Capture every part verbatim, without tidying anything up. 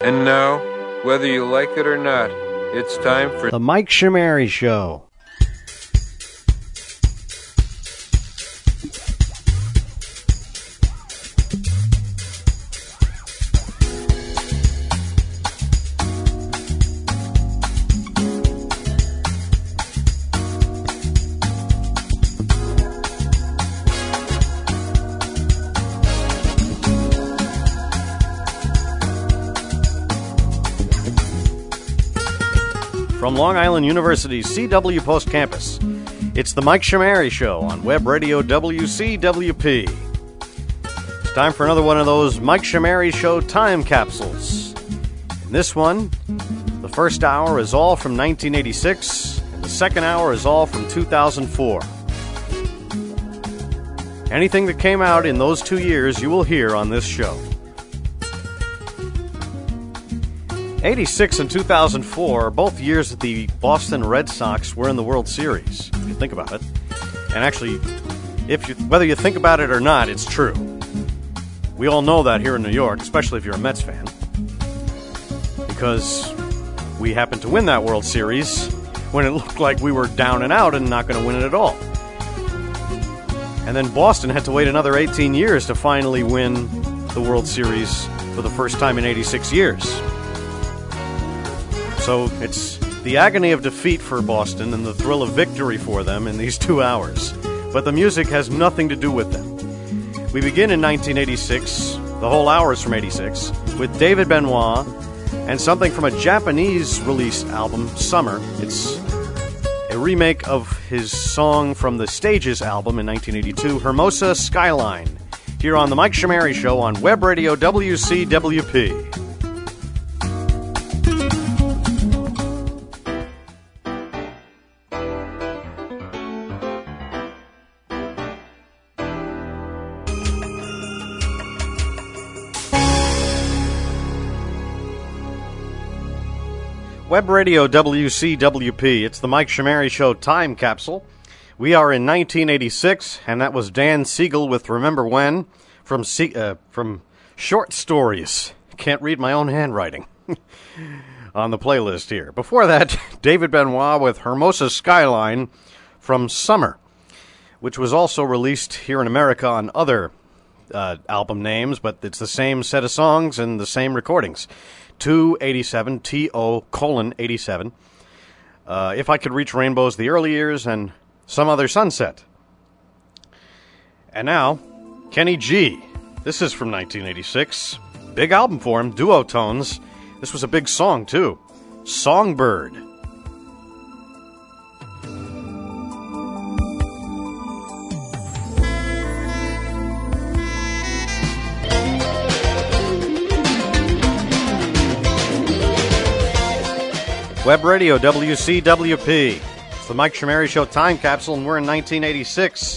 And now, whether you like it or not, it's time for The Mike Shamari Show. From Long Island University's C W Post Campus, it's the Mike Shamari Show on Web Radio W C W P. It's time for another one of those Mike Shamari Show time capsules. In this one, the first hour is all from nineteen eighty-six, and the second hour is all from two thousand four. Anything that came out in those two years you will hear on this show. eighty-six and two thousand four are both years that the Boston Red Sox were in the World Series, if you think about it. And actually, if you, whether you think about it or not, it's true. We all know that here in New York, especially if you're a Mets fan, because we happened to win that World Series when it looked like we were down and out and not going to win it at all. And then Boston had to wait another eighteen years to finally win the World Series for the first time in eighty-six years. So it's the agony of defeat for Boston and the thrill of victory for them in these two hours. But the music has nothing to do with them. We begin in nineteen eighty-six, the whole hour is from eighty-six, with David Benoit and something from a Japanese-released album, Summer. It's a remake of his song from the Stages album in nineteen eighty-two, Hermosa Skyline, here on The Mike Shamari Show on Web Radio W C W P. Web Radio W C W P. It's the Mike Shamari Show time capsule. We are in nineteen eighty-six, and that was Dan Siegel with Remember When from C- uh, from Short Stories. Can't read my own handwriting on the playlist here. Before that, David Benoit with Hermosa Skyline from Summer, which was also released here in America on other uh, album names, but it's the same set of songs and the same recordings. two eighty-seven, T O colon eighty-seven. Uh, If I Could Reach Rainbows, The Early Years, and Some Other Sunset. And now, Kenny G. This is from nineteen eighty-six. Big album for him, Duotones. This was a big song, too. Songbird. Web Radio W C W P. It's the Mike Shamari Show time capsule, and we're in nineteen eighty-six.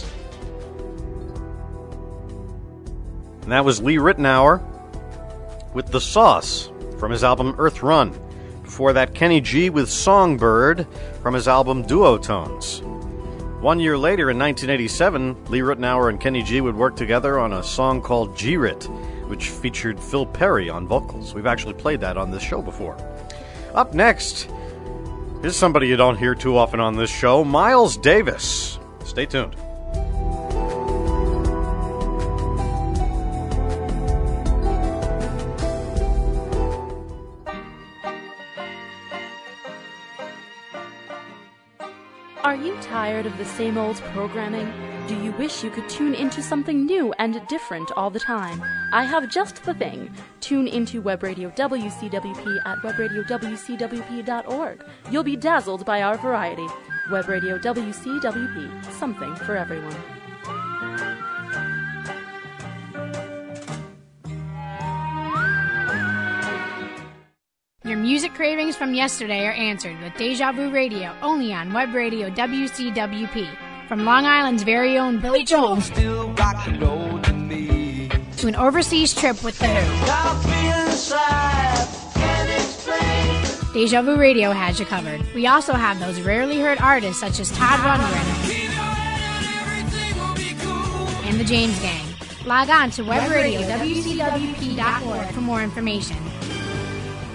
And that was Lee Ritenour with The Sauce from his album Earth Run. Before that, Kenny G with Songbird from his album Duotones. One year later, in nineteen eighty-seven, Lee Ritenour and Kenny G would work together on a song called G-Rit, which featured Phil Perry on vocals. We've actually played that on this show before. Up next, here's somebody you don't hear too often on this show, Miles Davis. Stay tuned. Are you tired of the same old programming? Do you wish you could tune into something new and different all the time? I have just the thing. Tune into Web Radio W C W P at web radio w c w p dot org. You'll be dazzled by our variety. Web Radio W C W P, something for everyone. Your music cravings from yesterday are answered with Deja Vu Radio, only on Web Radio W C W P. From Long Island's very own Billy Joel still got to know to me. To an overseas trip with The Who. Deja Vu Radio has you covered. We also have those rarely heard artists such as Todd Rundgren and the James Gang. Log on to web radio w c w p dot org for more information.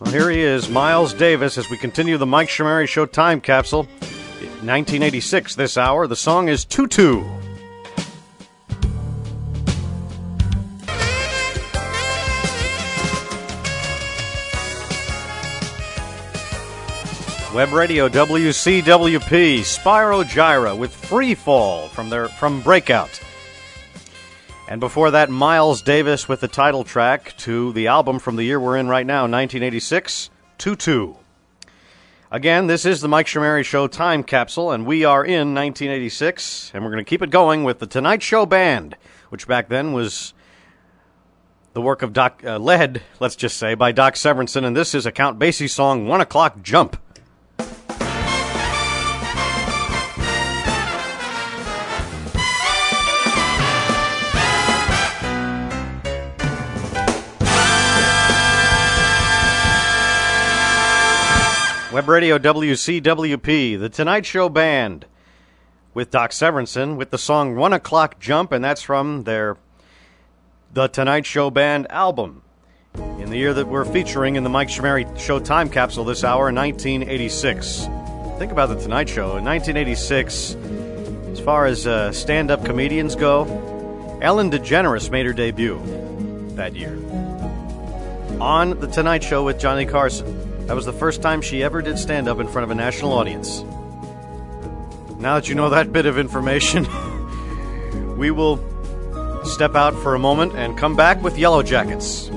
Well, here he is, Miles Davis, as we continue the Mike Shamari Show time capsule. nineteen eighty-six this hour. The song is Tutu. Web Radio W C W P, Spyro Gyra with Free Fall from their from Breakout. And before that, Miles Davis with the title track to the album from the year we're in right now, nineteen eighty-six, Tutu. Again, this is the Mike Shamari Show time capsule, and we are in nineteen eighty-six, and we're going to keep it going with the Tonight Show Band, which back then was the work of Doc, uh, led, let's just say, by Doc Severinsen, and this is a Count Basie song, One O'Clock Jump. Web Radio W C W P, The Tonight Show Band, with Doc Severinsen, with the song One O'Clock Jump, and that's from their The Tonight Show Band album. In the year that we're featuring in the Mike Shamari Show time capsule this hour, nineteen eighty-six. Think about The Tonight Show. In nineteen eighty-six, as far as uh, stand-up comedians go, Ellen DeGeneres made her debut that year on The Tonight Show with Johnny Carson. That was the first time she ever did stand-up in front of a national audience. Now that you know that bit of information, we will step out for a moment and come back with Yellow Jackets.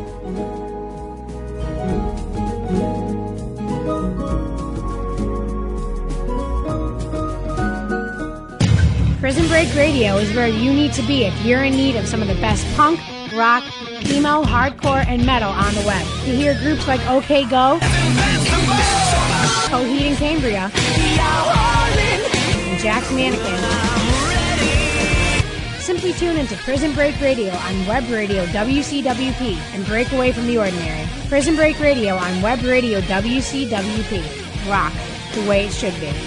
Prison Break Radio is where you need to be if you're in need of some of the best punk, rock, emo, hardcore, and metal on the web. To hear groups like OK Go, Coheed and Cambria, and Jack's Mannequin. Simply tune into Prison Break Radio on Web Radio W C W P and break away from the ordinary. Prison Break Radio on Web Radio W C W P. Rock the way it should be.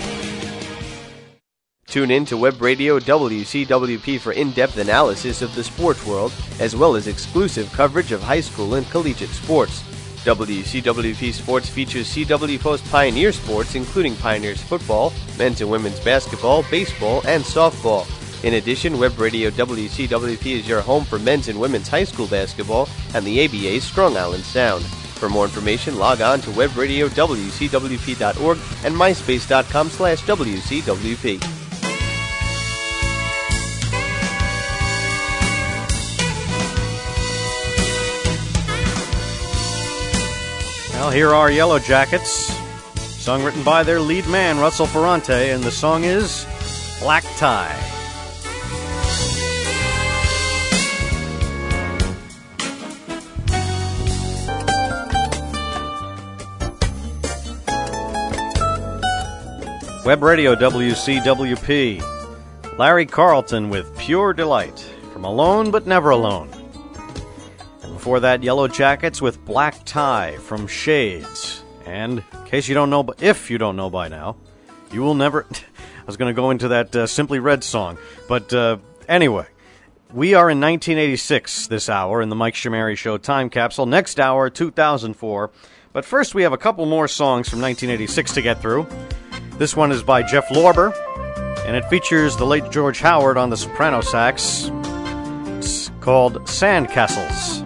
Tune in to Web Radio W C W P for in-depth analysis of the sports world, as well as exclusive coverage of high school and collegiate sports. W C W P Sports features C W Post Pioneer Sports, including Pioneers football, men's and women's basketball, baseball, and softball. In addition, Web Radio W C W P is your home for men's and women's high school basketball and the A B A's Strong Island Sound. For more information, log on to web radio w c w p dot org and myspace dot com slash W C W P. Well, here are Yellow Jackets, song written by their lead man, Russell Ferrante, and the song is Black Tie. Web Radio W C W P, Larry Carlton with Pure Delight, from Alone But Never Alone. Before that, Yellow Jackets with Black Tie from Shades. And in case you don't know, if you don't know by now, you will never... I was going to go into that uh, Simply Red song. But uh, anyway, we are in nineteen eighty-six this hour in the Mike Shamari Show time capsule. Next hour, two thousand four. But first, we have a couple more songs from nineteen eighty-six to get through. This one is by Jeff Lorber, and it features the late George Howard on the soprano sax. It's called Sandcastles.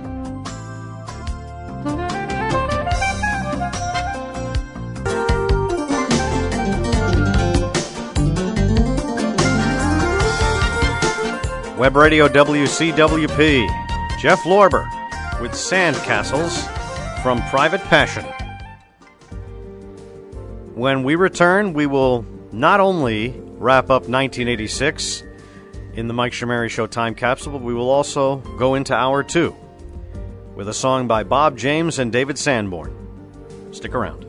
Web Radio W C W P, Jeff Lorber with Sandcastles from Private Passion. When we return, we will not only wrap up nineteen eighty-six in the Mike Shamari Show time capsule, but we will also go into hour two with a song by Bob James and David Sanborn. Stick around.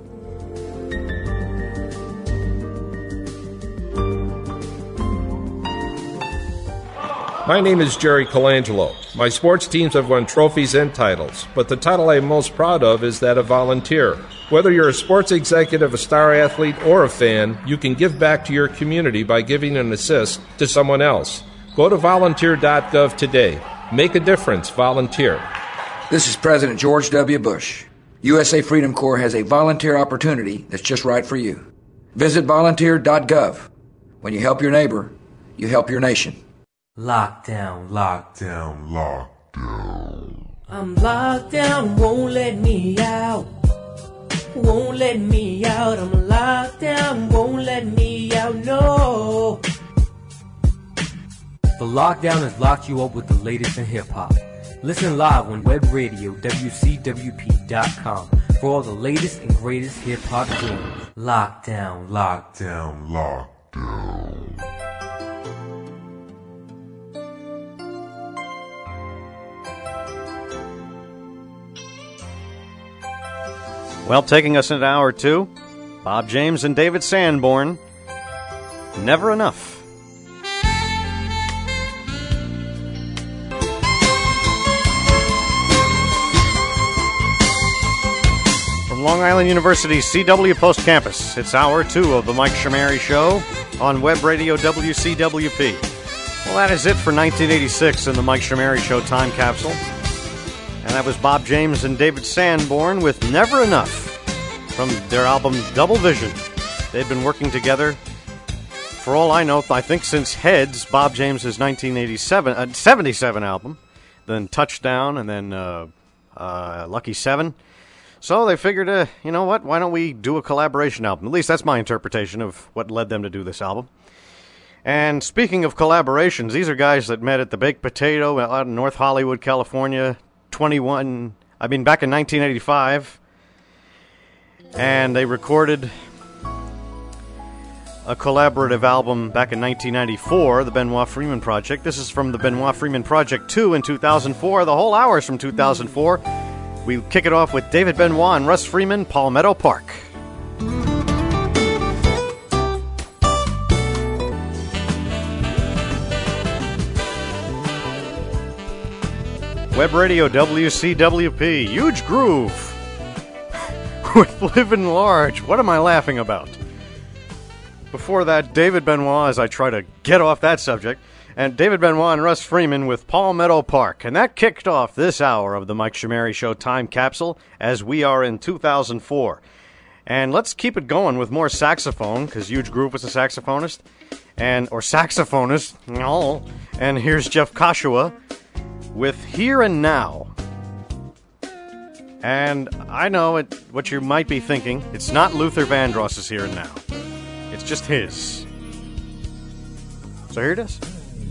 My name is Jerry Colangelo. My sports teams have won trophies and titles, but the title I'm most proud of is that of volunteer. Whether you're a sports executive, a star athlete, or a fan, you can give back to your community by giving an assist to someone else. Go to volunteer dot gov today. Make a difference. Volunteer. This is President George W. Bush. U S A Freedom Corps has a volunteer opportunity that's just right for you. Visit volunteer dot gov. When you help your neighbor, you help your nation. Lockdown, lockdown, lockdown. I'm locked down, won't let me out. Won't let me out. I'm locked down, won't let me out, no. The lockdown has locked you up with the latest in hip-hop. Listen live on web radio W C W P dot com for all the latest and greatest hip-hop tunes. Lockdown, lockdown, lockdown. Well, taking us into hour two, Bob James and David Sanborn, Never Enough. From Long Island University's C W Post Campus, it's hour two of the Mike Shamari Show on Web Radio W C W P. Well, that is it for nineteen eighty-six in the Mike Shamari Show time capsule. And that was Bob James and David Sanborn with Never Enough from their album Double Vision. They've been working together, for all I know, I think since Heads, Bob James's nineteen eighty-seven, uh, seventy-seven album, then Touchdown, and then uh, uh, Lucky Seven. So they figured, uh, you know what, why don't we do a collaboration album? At least that's my interpretation of what led them to do this album. And speaking of collaborations, these are guys that met at the Baked Potato out in North Hollywood, California, twenty-one, I mean back in nineteen eighty-five, and they recorded a collaborative album back in nineteen ninety-four, the Benoit Freeman Project. This is from the Benoit Freeman Project two in two thousand four. The whole hour is from two thousand four. We kick it off with David Benoit and Russ Freeman, Palmetto Park. Web Radio W C W P, Huge Groove with Living Large. What am I laughing about? Before that, David Benoit, as I try to get off that subject, and David Benoit and Russ Freeman with Palmetto Park. And that kicked off this hour of the Mike Shamari Show time capsule as we are in two thousand four. And let's keep it going with more saxophone, because Huge Groove was a saxophonist, and or saxophonist. No. And here's Jeff Kashua with Here and Now. And I know it, what you might be thinking. It's not Luther Vandross's Here and Now. It's just his. So here it is.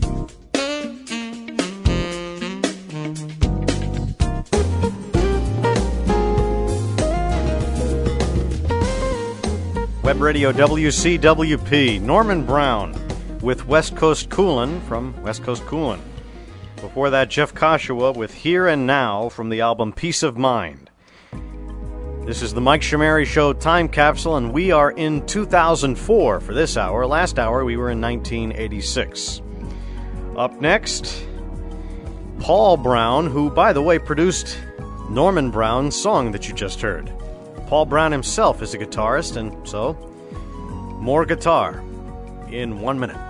Web Radio W C W P, Norman Brown with West Coast Coolin' from West Coast Coolin'. Before that, Jeff Kashua with Here and Now from the album Peace of Mind. This is the Mike Shamari Show time capsule, and we are in two thousand four for this hour. Last hour, we were in nineteen eighty-six. Up next, Paul Brown, who, by the way, produced Norman Brown's song that you just heard. Paul Brown himself is a guitarist, and so, more guitar in one minute.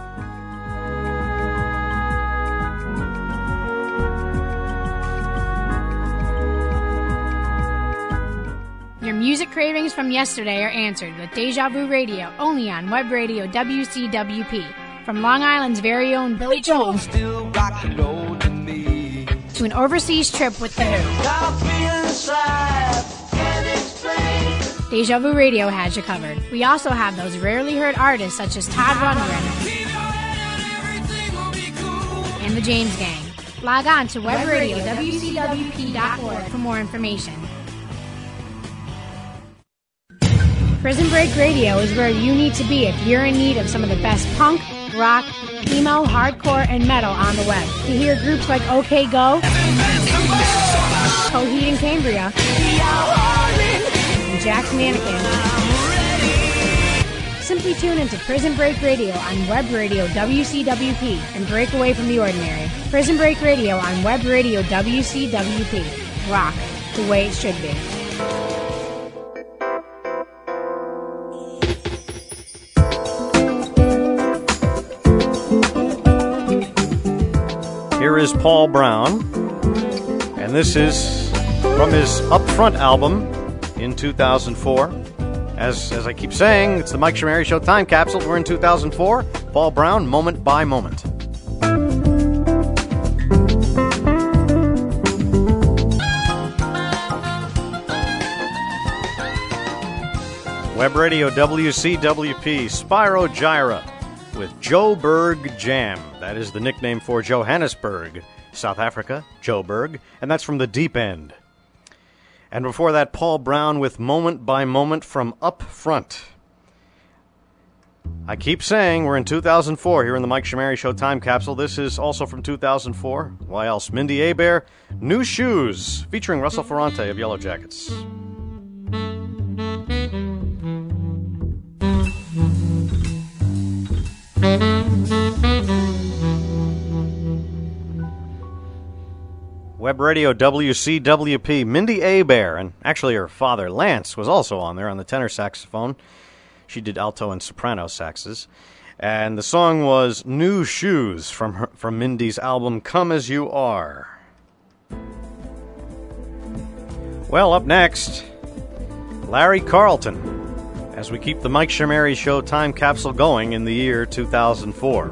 Your music cravings from yesterday are answered with Deja Vu Radio, only on Web Radio W C W P. From Long Island's very own Billy Joel Still rockin' old to me. to an overseas trip with The Who. Got a feeling inside, can't explain. Deja Vu Radio has you covered. We also have those rarely heard artists such as Todd Rundgren and the James Gang. Log on to web radio W C W P dot org for more information. Prison Break Radio is where you need to be if you're in need of some of the best punk, rock, emo, hardcore, and metal on the web. To hear groups like OK Go, Coheed and Cambria, and Jack's Mannequin. Simply tune into Prison Break Radio on Web Radio W C W P and break away from the ordinary. Prison Break Radio on Web Radio W C W P. Rock the way it should be. Here is Paul Brown, and this is from his Upfront album, in two thousand four. As as I keep saying, it's the Mike Shamari Show Time Capsule. We're in two thousand four. Paul Brown, Moment by Moment. Web Radio W C W P, Spyro Gyra with Joburg Jam. That is the nickname for Johannesburg, South Africa, Joburg, and that's from the Deep End. And before that, Paul Brown with Moment by Moment from Up Front. I keep saying we're in two thousand four here in the Mike Shamari Show Time Capsule. This is also from two thousand four. Why else? Mindy Abair, New Shoes, featuring Russell Ferrante of Yellow Jackets. Web Radio W C W P, Mindy Abair, and actually her father, Lance, was also on there on the tenor saxophone. She did alto and soprano saxes. And the song was New Shoes from her, from Mindy's album Come As You Are. Well, up next, Larry Carlton, as we keep the Mike Shamari Show Time Capsule going in the year two thousand four.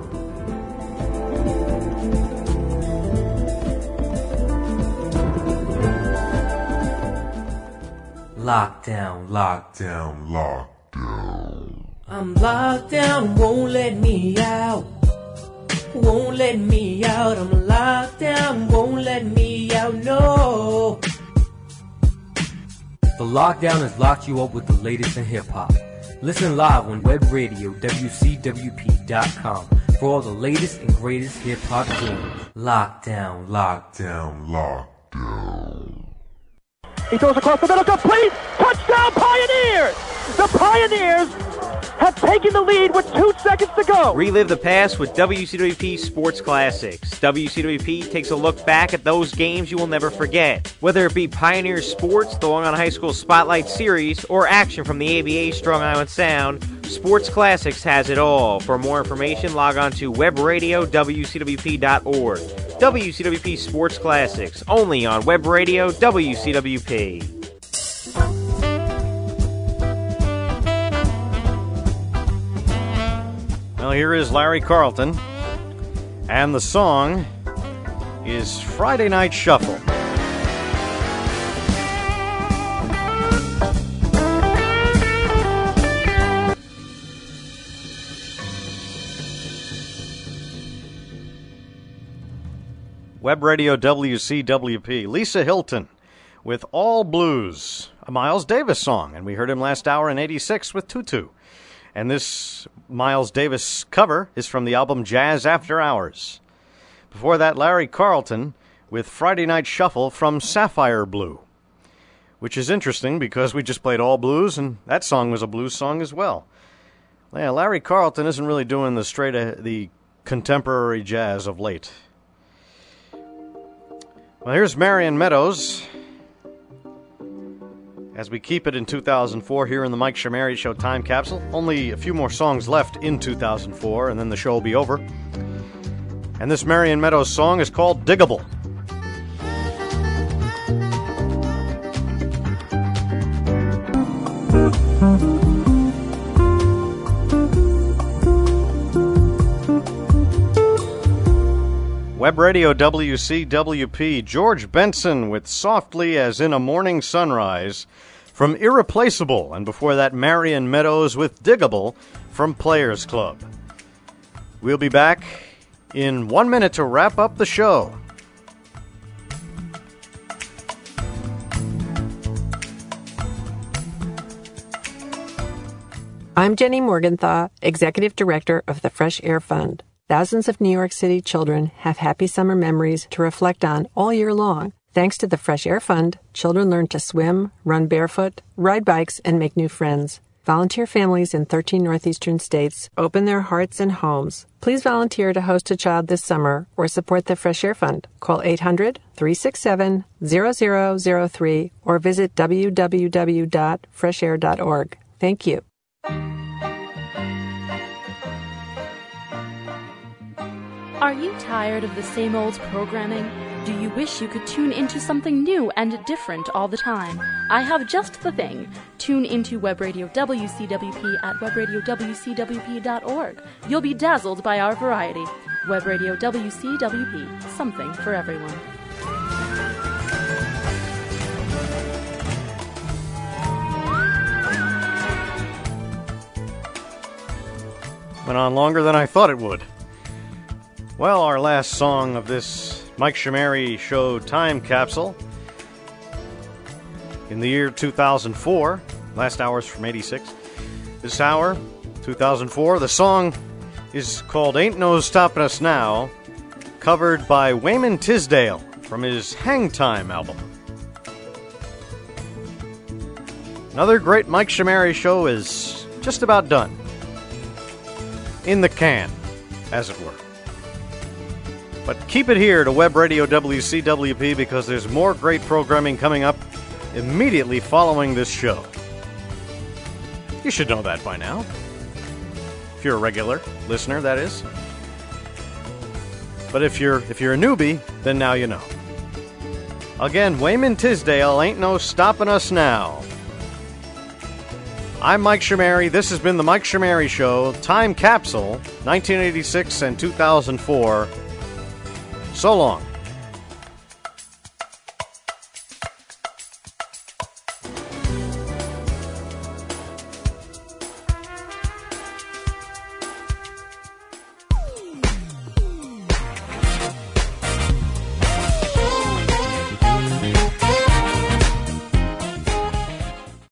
Lockdown, lockdown, lockdown. I'm locked down, won't let me out. Won't let me out. I'm locked down, won't let me out, no. The lockdown has locked you up with the latest in hip-hop. Listen live on web radio W C W P dot com for all the latest and greatest hip-hop tunes. Lockdown, lockdown, lockdown. He throws across the middle, complete! Touchdown, Pioneers! The Pioneers have taken the lead with two seconds to go. Relive the past with W C W P Sports Classics. W C W P takes a look back at those games you will never forget. Whether it be Pioneer Sports, the Long Island High School Spotlight Series, or action from the A B A Strong Island Sound, Sports Classics has it all. For more information, log on to web radio W C W P dot org. W C W P Sports Classics, only on Web Radio W C W P. Well, here is Larry Carlton, and the song is Friday Night Shuffle. Web Radio W C W P, Lisa Hilton with All Blues, a Miles Davis song, and we heard him last hour in eighty-six with Tutu. And this Miles Davis cover is from the album Jazz After Hours. Before that, Larry Carlton with Friday Night Shuffle from Sapphire Blue, which is interesting because we just played All Blues, and that song was a blues song as well. Yeah, Larry Carlton isn't really doing the straight uh, the contemporary jazz of late. Well, here's Marion Meadows as we keep it in two thousand four here in the Mike Shamari Show Time Capsule. Only a few more songs left in two thousand four, and then the show will be over. And this Marion Meadows song is called Diggable. Web Radio W C W P, George Benson with Softly as in a Morning Sunrise from Irreplaceable, and before that Marion Meadows with Diggable from Players Club. We'll be back in one minute to wrap up the show. I'm Jenny Morgenthaw, Executive Director of the Fresh Air Fund. Thousands of New York City children have happy summer memories to reflect on all year long. Thanks to the Fresh Air Fund, children learn to swim, run barefoot, ride bikes, and make new friends. Volunteer families in thirteen northeastern states open their hearts and homes. Please volunteer to host a child this summer or support the Fresh Air Fund. Call eight hundred, three six seven, zero zero zero three or visit w w w dot fresh air dot org. Thank you. Are you tired of the same old programming? Do you wish you could tune into something new and different all the time? I have just the thing. Tune into Web Radio W C W P at web radio w c w p dot org. You'll be dazzled by our variety. Web Radio W C W P, something for everyone. Went on longer than I thought it would. Well, our last song of this Mike Shamari Show time capsule. In the year two thousand four, last hour's from eighty-six. This hour, two thousand four, the song is called Ain't No Stoppin' Us Now, covered by Wayman Tisdale from his Hang Time album. Another great Mike Shamari Show is just about done. In the can, as it were. But keep it here to Web Radio W C W P because there's more great programming coming up immediately following this show. You should know that by now. If you're a regular listener, that is. But if you're if you're a newbie, then now you know. Again, Wayman Tisdale, Ain't No Stoppin' Us Now. I'm Mike Shamari. This has been the Mike Shamari Show, Time Capsule, nineteen eighty-six and two thousand four. So long.